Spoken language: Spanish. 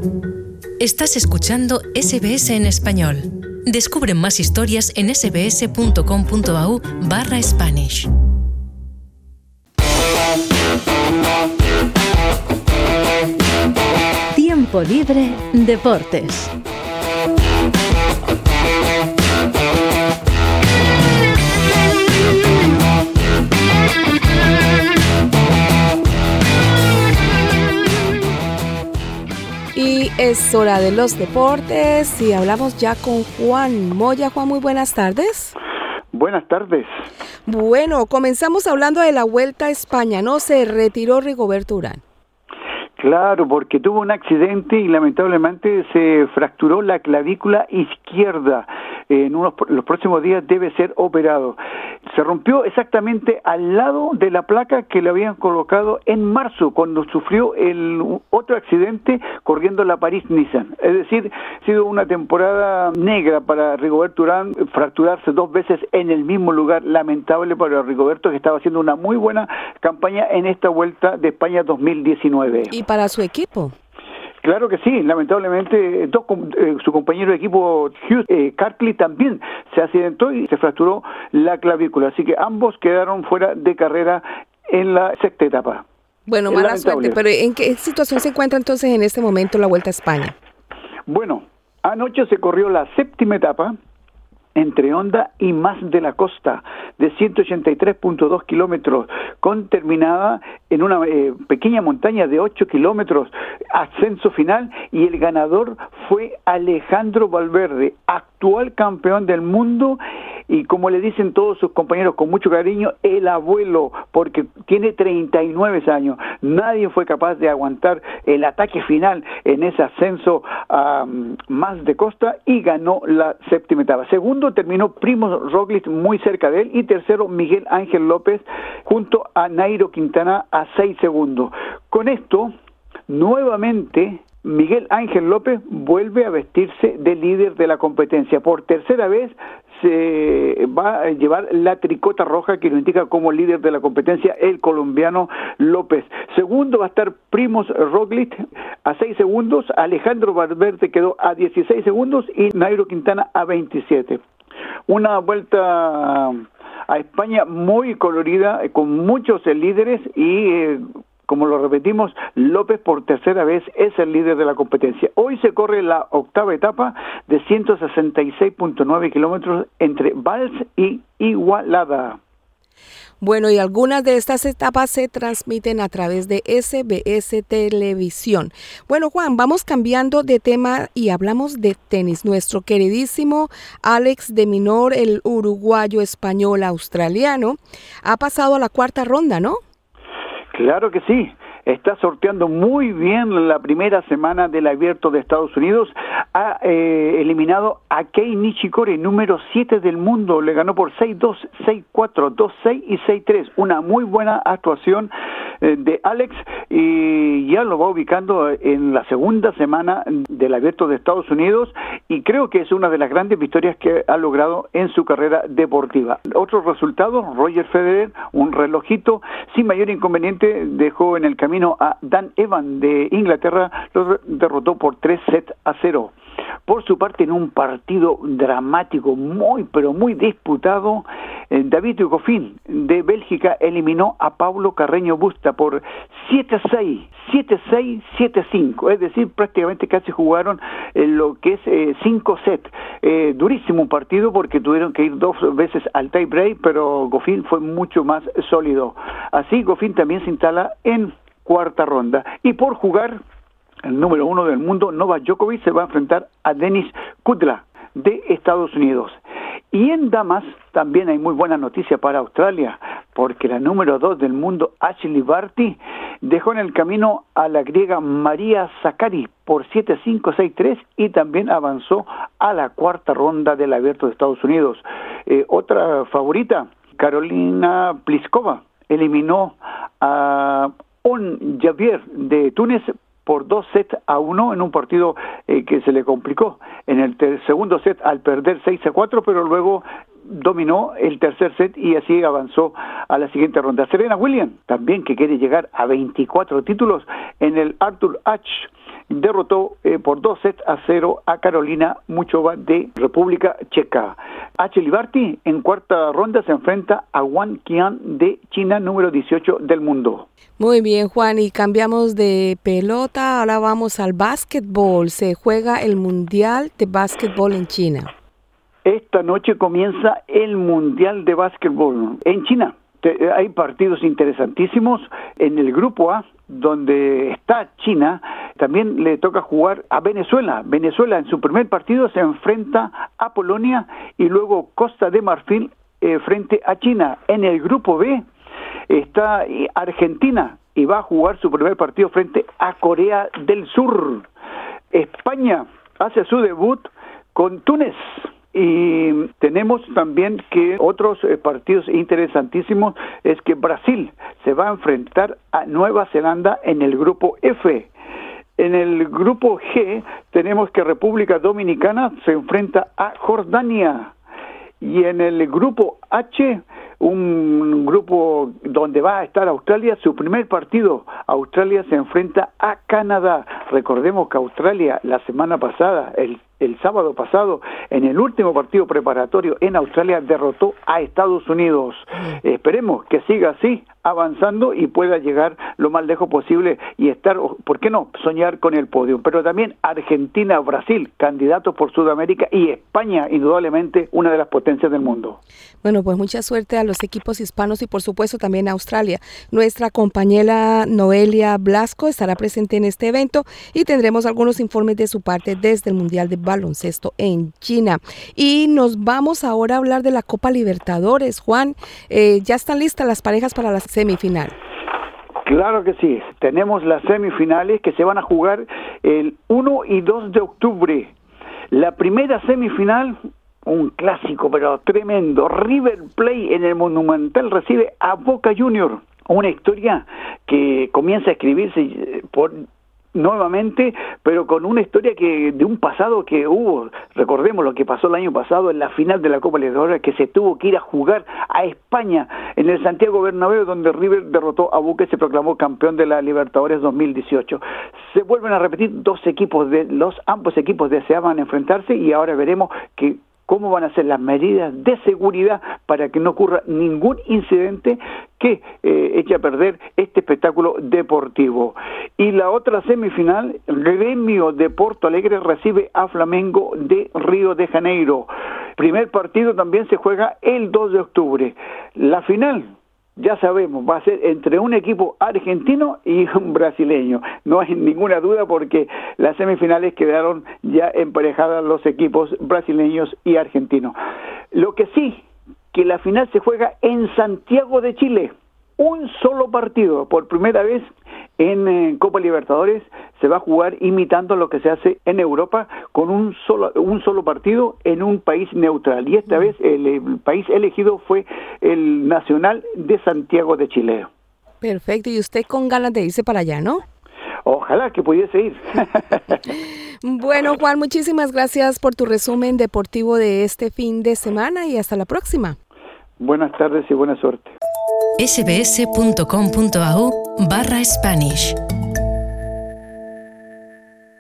Estás escuchando SBS en español. Descubre más historias en sbs.com.au/Spanish. Tiempo libre deportes. Y es hora de los deportes y hablamos ya con Juan Moya. Juan, muy buenas tardes. Buenas tardes. Bueno, comenzamos hablando de la Vuelta a España, ¿no? Se retiró Rigoberto Urán. Claro, porque tuvo un accidente y lamentablemente se fracturó la clavícula izquierda. En los próximos días debe ser operado. Se rompió exactamente al lado de la placa que le habían colocado en marzo, cuando sufrió el otro accidente corriendo la París-Niza. Es decir, ha sido una temporada negra para Rigoberto Urán, fracturarse 2 veces en el mismo lugar. Lamentable para Rigoberto, que estaba haciendo una muy buena campaña en esta Vuelta de España 2019. ¿Y para su equipo? Claro que sí, lamentablemente su compañero de equipo Hugh Cartley también se accidentó y se fracturó la clavícula, así que ambos quedaron fuera de carrera en la sexta etapa. Bueno, mala suerte, pero ¿en qué situación se encuentra entonces en este momento la Vuelta a España? Bueno, anoche se corrió la séptima etapa entre Honda y Mas de la Costa, de 183.2 kilómetros, terminada en una pequeña montaña de 8 kilómetros, ascenso final, y el ganador fue Alejandro Valverde, actual campeón del mundo, y como le dicen todos sus compañeros con mucho cariño, el abuelo, porque tiene 39 años. Nadie fue capaz de aguantar el ataque final en ese ascenso a Mas de Costa y ganó la séptima etapa. Segundo terminó Primo Roglic muy cerca de él, y tercero Miguel Ángel López junto a Nairo Quintana a 6 segundos. Con esto, nuevamente Miguel Ángel López vuelve a vestirse de líder de la competencia. Por tercera vez se va a llevar la tricota roja que lo indica como líder de la competencia el colombiano López. Segundo va a estar Primož Roglic a 6 segundos, Alejandro Valverde quedó a 16 segundos y Nairo Quintana a 27. Una vuelta a España muy colorida, con muchos líderes y como lo repetimos, López por tercera vez es el líder de la competencia. Hoy se corre la octava etapa de 166.9 kilómetros entre Valls y Igualada. Bueno, y algunas de estas etapas se transmiten a través de SBS Televisión. Bueno, Juan, vamos cambiando de tema y hablamos de tenis. Nuestro queridísimo Alex de Minaur, el uruguayo español australiano, ha pasado a la cuarta ronda, ¿no? Claro que sí. Está sorteando muy bien la primera semana del Abierto de Estados Unidos. Ha eliminado a Kei Nishikori, número 7 del mundo. Le ganó por 6-2, 6-4, 2-6 y 6-3. Una muy buena actuación de Alex, y ya lo va ubicando en la segunda semana del Abierto de Estados Unidos, y creo que es una de las grandes victorias que ha logrado en su carrera deportiva. Otros resultados: Roger Federer, un relojito sin mayor inconveniente, dejó en el camino a Dan Evans de Inglaterra, lo derrotó por 3-0. Por su parte, en un partido dramático, muy pero muy disputado, David Goffin de Bélgica eliminó a Pablo Carreño Busta por 7-6, 7-6, 7-5, es decir, prácticamente casi jugaron lo que es 5 sets. Durísimo un partido porque tuvieron que ir 2 veces al tie break, pero Goffin fue mucho más sólido. Así, Goffin también se instala en cuarta ronda. Y por jugar, el número 1 del mundo, Novak Djokovic, se va a enfrentar a Denis Kudla de Estados Unidos. Y en damas también hay muy buena noticia para Australia, porque la número 2 del mundo, Ashley Barty, dejó en el camino a la griega María Sakkari por 7-5, 6-3 y también avanzó a la cuarta ronda del Abierto de Estados Unidos. Otra favorita, Carolina Pliskova, eliminó a Javier de Túnez por 2-1 en un partido que se le complicó en el segundo set al perder 6-4, pero luego dominó el tercer set y así avanzó a la siguiente ronda. Serena Williams, también, que quiere llegar a 24 títulos en el Arthur Ashe derrotó por 2-0 a Carolina Muchova de República Checa. Ashley Barty en cuarta ronda se enfrenta a Wang Qian de China, número 18 del mundo. Muy bien, Juan, y cambiamos de pelota, ahora vamos al básquetbol. Se juega el Mundial de Básquetbol en China. Esta noche comienza el Mundial de Básquetbol en China. Hay partidos interesantísimos en el grupo A, donde está China. También le toca jugar a Venezuela. Venezuela en su primer partido se enfrenta a Polonia y luego Costa de Marfil frente a China. En el grupo B está Argentina y va a jugar su primer partido frente a Corea del Sur. España hace su debut con Túnez. Y tenemos también que otros partidos interesantísimos es que Brasil se va a enfrentar a Nueva Zelanda en el grupo F. En el grupo G tenemos que República Dominicana se enfrenta a Jordania. Y en el grupo H, un grupo donde va a estar Australia, su primer partido, Australia se enfrenta a Canadá. Recordemos que Australia la semana pasada, el sábado pasado, en el último partido preparatorio en Australia, derrotó a Estados Unidos. Esperemos que siga así, avanzando y pueda llegar lo más lejos posible y estar, ¿por qué no?, soñar con el podio. Pero también Argentina, Brasil, candidatos por Sudamérica, y España, indudablemente una de las potencias del mundo. Bueno, pues mucha suerte a los equipos hispanos y por supuesto también a Australia. Nuestra compañera Noelia Blasco estará presente en este evento y tendremos algunos informes de su parte desde el Mundial de Baloncesto en China. Y nos vamos ahora a hablar de la Copa Libertadores. Juan, ¿ya están listas las parejas para la semifinal? Claro que sí. Tenemos las semifinales que se van a jugar el 1 y 2 de octubre. La primera semifinal, un clásico pero tremendo, River Plate en el Monumental recibe a Boca Juniors. Una historia que comienza a escribirse nuevamente, pero con una historia que de un pasado que hubo. Recordemos lo que pasó el año pasado en la final de la Copa Libertadores, que se tuvo que ir a jugar a España en el Santiago Bernabéu, donde River derrotó a Boca y se proclamó campeón de la Libertadores 2018. Se vuelven a repetir ambos equipos deseaban enfrentarse y ahora veremos cómo van a ser las medidas de seguridad para que no ocurra ningún incidente que eche a perder este espectáculo deportivo. Y la otra semifinal, Gremio de Porto Alegre recibe a Flamengo de Río de Janeiro. Primer partido también se juega el 2 de octubre. La final, ya sabemos, va a ser entre un equipo argentino y un brasileño. No hay ninguna duda porque las semifinales quedaron ya emparejadas los equipos brasileños y argentinos. Lo que sí, que la final se juega en Santiago de Chile. Un solo partido, por primera vez en Copa Libertadores, se va a jugar imitando lo que se hace en Europa, con un solo partido en un país neutral. Y esta vez el país elegido fue el Nacional de Santiago de Chile. Perfecto, y usted con ganas de irse para allá, ¿no? Ojalá que pudiese ir. Bueno, Juan, muchísimas gracias por tu resumen deportivo de este fin de semana y hasta la próxima. Buenas tardes y buena suerte. sbs.com.au/Spanish